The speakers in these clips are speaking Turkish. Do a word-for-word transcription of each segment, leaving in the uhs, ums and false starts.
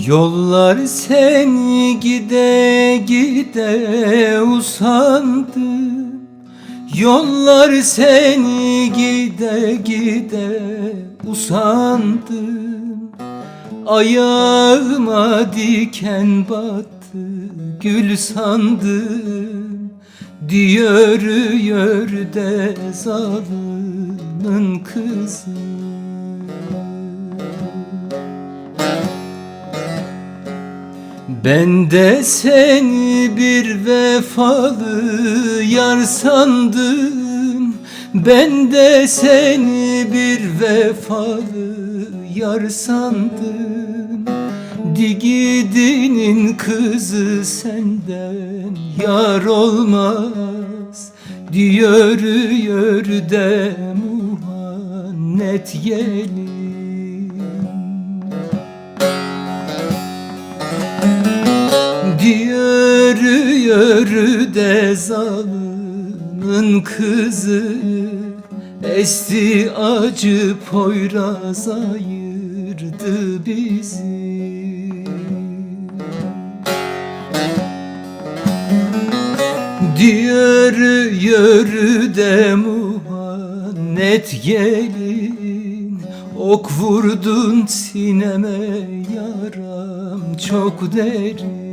Yollar seni gide gide usandım. Yollar seni gide gide usandım. Ayağıma diken battı, gül sandım. Diyor de zalımın kızı. Ben de seni bir vefalı yar sandım. Ben de seni bir vefalı yar sandım. Digidinin kızı senden yar olmaz. Diyor de muhannet gelin. Diyor de zalımın kızı, esti acı Poyraz ayırdı bizi. Diyor de muhannet gelin, ok vurdun sineme yaram çok derin.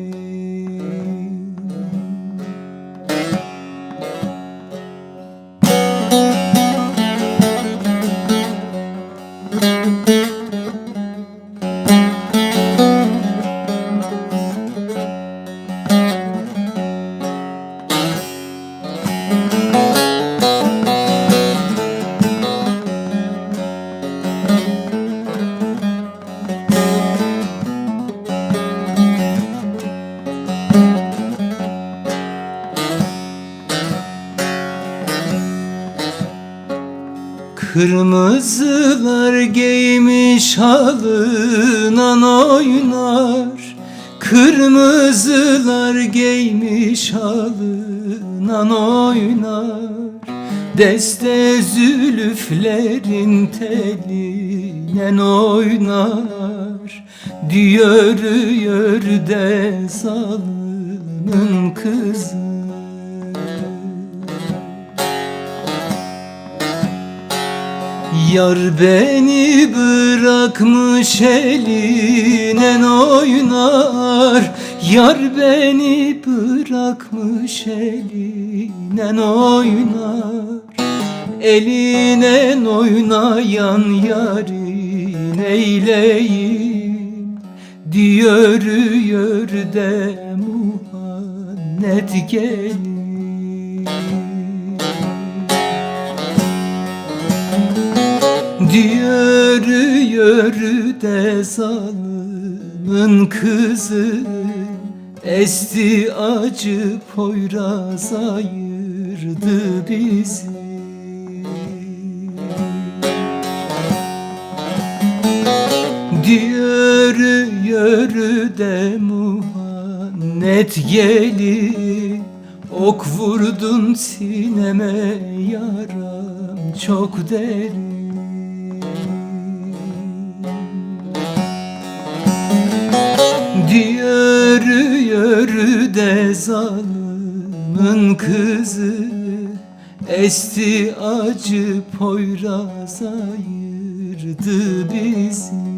Kırmızılar giymiş halından oynar. Kırmızılar giymiş halından oynar. Deste zülüflerin telinen oynar. Diyor de zalımın kızı. Yar beni bırakmış elinen oynar. Yar beni bırakmış elinen oynar. Elinen oynayan yarin eyleyim. Diyor de muhannet gelin. Diyor de zalımın kızı, esti acı Poyraz ayırdı bizi. Diyor de muhannet gelin, ok vurdun sineme yaram çok derin. Diyor de zalımın kızı, esti acı Poyraz ayırdı bizi.